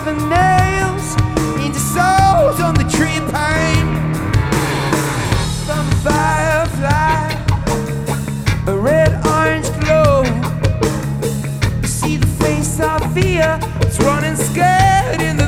carving nails into souls on the tree of pain. From a firefly, a red-orange glow. You see the face of fear, it's running scared in the